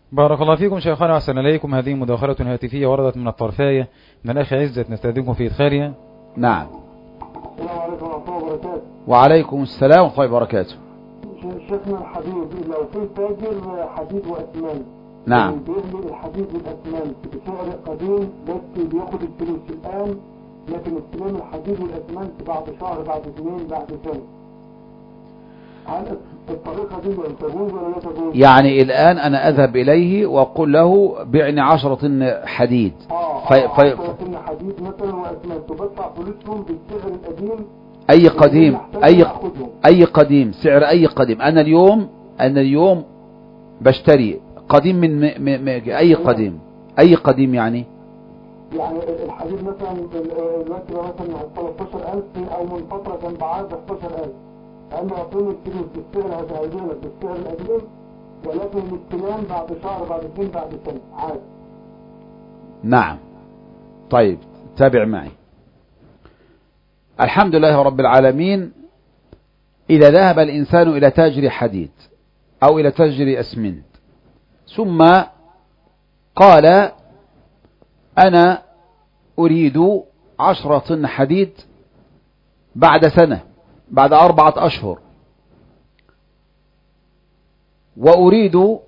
بارك الله فيكم شيخنا وأحسن إليكم. هذه مداخلة هاتفية وردت من الطرفية من الأخ عزت، نستأذنكم في إدخالها. نعم. السلام عليكم ورحمة الله وبركاته. وعليكم السلام ورحمة الله وبركاته. شيخنا الحبيب، لو في تاجر حديد وأسمنت نعم. بيعمل الحديد والأسمنت بسعر قديم بس بياخد الفلوس الآن، لكن استلام الحديد والأسمنت بعد شهر، بعد 2، بعد سنة، هل الطريقة دي تجوز ولا لا تجوز؟ يعني الآن أنا أذهب إليه وأقول له بعني 10 طن حديد. 10 طن حديد مثلا وأسمنت، وبدفع فلوسهم بالسعر القديم. أي قديم؟ أي قديم؟ سعر أي قديم؟ أنا اليوم بشتري قديم من أي قديم؟ أي قديم يعني الحديد مثلا المتر مثلا 13,000 أو من فترة كان بعاد 11,000، أما يعطوني الفلوس بالسعر هتعيدونك بالسعر القديم، ولكن الاستلام بعد شهر، بعد 2، بعد سنة عادي. نعم. طيب تابع معي. الحمد لله رب العالمين. إذا ذهب الإنسان إلى تاجر حديد أو إلى تاجر أسمنت ثم قال أنا أريد 10 طن حديد بعد سنة، بعد 4 أشهر، وأريد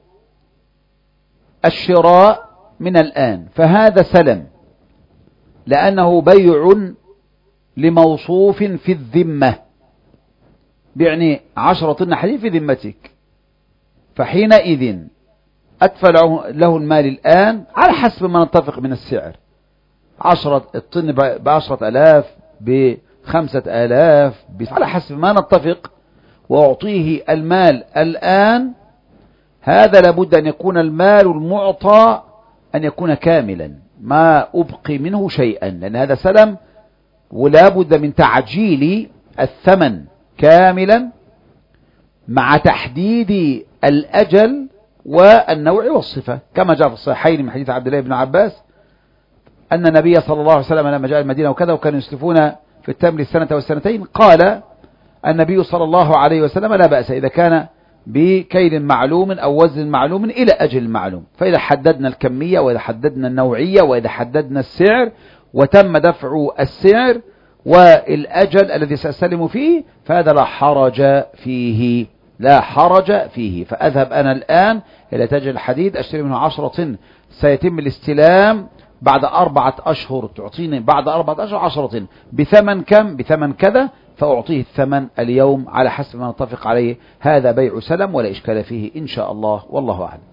الشراء من الآن، فهذا سلم، لأنه بيع لموصوف في الذمة. بيعني 10 طن حديد في ذمتك، فحينئذ أدفع له المال الآن على حسب ما نتفق من السعر. 10 الطن ب10,000، ب5,000، على حسب ما نتفق، وأعطيه المال الآن. هذا لابد أن يكون المال المعطى أن يكون كاملا، ما أبقي منه شيئا، لأن هذا سلم، ولا بد من تعجيل الثمن كاملا مع تحديد الأجل والنوع والصفة، كما جاء في الصحيحين من حديث عبد الله بن عباس أن النبي صلى الله عليه وسلم لما جاء المدينة وكذا وكانوا يسلفون في التمر السنة والسنتين، قال النبي صلى الله عليه وسلم لا بأس إذا كان بكيل معلوم أو وزن معلوم إلى أجل معلوم. فإذا حددنا الكمية وإذا حددنا النوعية وإذا حددنا السعر وتم دفع السعر والأجل الذي سأستلم فيه، فهذا لا حرج فيه، لا حرج فيه. فأذهب أنا الآن إلى تاجر الحديد أشتري منه 10 طن، سيتم الاستلام بعد 4 أشهر، تعطيني بعد 4 أشهر 10 طن بثمن كم؟ بثمن كذا، فأعطيه الثمن اليوم على حسب ما نتفق عليه. هذا بيع سلم ولا إشكال فيه إن شاء الله، والله أعلم.